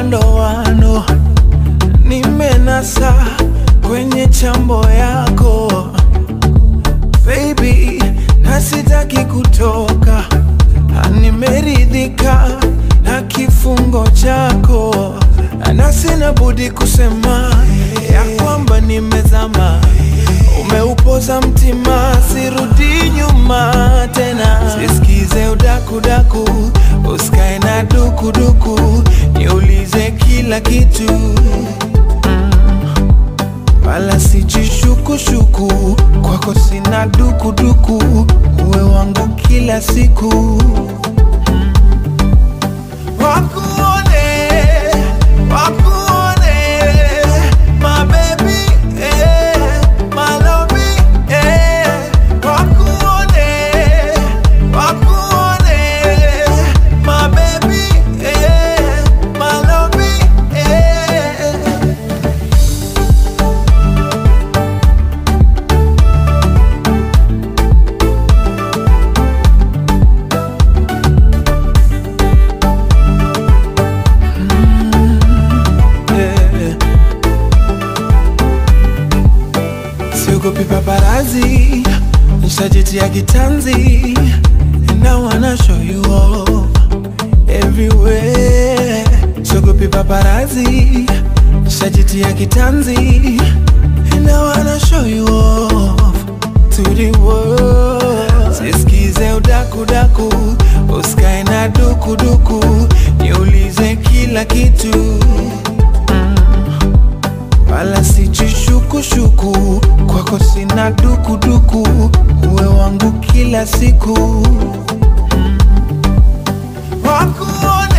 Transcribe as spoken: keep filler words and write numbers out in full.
ndoano, nimenasa kwenye chambo yako baby, na sitaki kutoka, nimeridhika na kifungo chako, na sina budi kusema ya kwamba nimezama. Umeupoza mtima, sirudi nyuma tena, sisikize udakudaku, usikae na dukuduku, niulize kila kitu mm. Wala sijishukushuku, kwako sina dukuduku, uwe wangu kila siku mm. Wakuone, wakuone, my baby, eh, my lovey, eh. Wakuone, wakuone, my baby, eh, my lovey, eh. Siogopi paparazzi, nishajitia kitanzi, and I wanna show you off everywhere. Siogopi paparazzi, nishajitia kitanzi, and I wanna show you off to the world. Sisikize udakudaku, usikae na dukuduku, niulize kila kitu mm. Wala sijishukushuku, kwako sina dukuduku, uwe wangu kila siku mm. Wakuone